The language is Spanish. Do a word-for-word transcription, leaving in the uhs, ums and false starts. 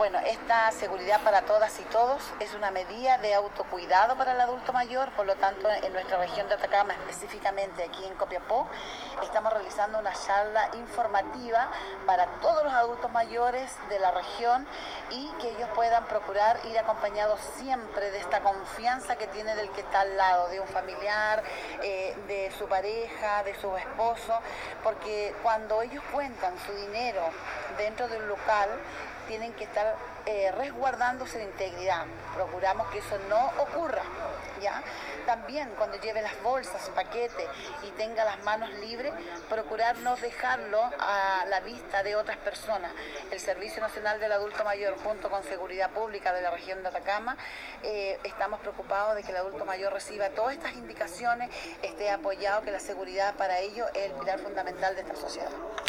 Bueno, esta seguridad para todas y todos es una medida de autocuidado para el adulto mayor, por lo tanto en nuestra región de Atacama, específicamente aquí en Copiapó, estamos realizando una charla informativa para todos los adultos mayores de la región y que ellos puedan procurar ir acompañados siempre de esta confianza que tiene del que está al lado, de un familiar, eh, de su pareja, de su esposo, porque cuando ellos cuentan su dinero dentro de un local, tienen que estar eh, resguardándose de integridad. Procuramos que eso no ocurra, ¿ya? También cuando lleve las bolsas, paquetes y tenga las manos libres, procurar no dejarlo a la vista de otras personas. El Servicio Nacional del Adulto Mayor, junto con Seguridad Pública de la región de Atacama, eh, estamos preocupados de que el adulto mayor reciba todas estas indicaciones, esté apoyado, que la seguridad para ellos es el pilar fundamental de esta sociedad.